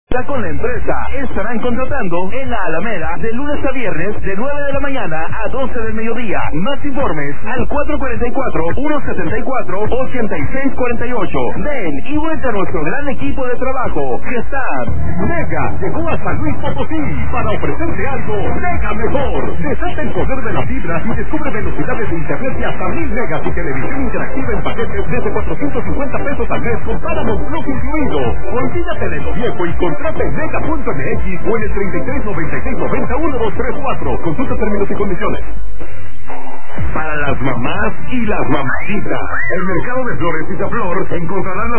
Con la empresa estarán contratando en la Alameda de lunes a viernes de 9 de la mañana a 12 del mediodía. Más informes al 444-174-8648. Ven y vuelta a nuestro gran equipo de trabajo. Gestar Mega llegó a San Luis Potosí para ofrecerte algo mega mejor. Desata el poder de la fibra y descubre velocidades de internet de hasta 1000 megas y televisión interactiva en paquetes desde 450 pesos al mes con Paramount Plus incluido. Olvídate de lo viejo y contrata en mega.mx o en el 3396901234. Consulta términos y condiciones. para las mamás y las mamacitas. El mercado de flores Vitaflor encontrarán las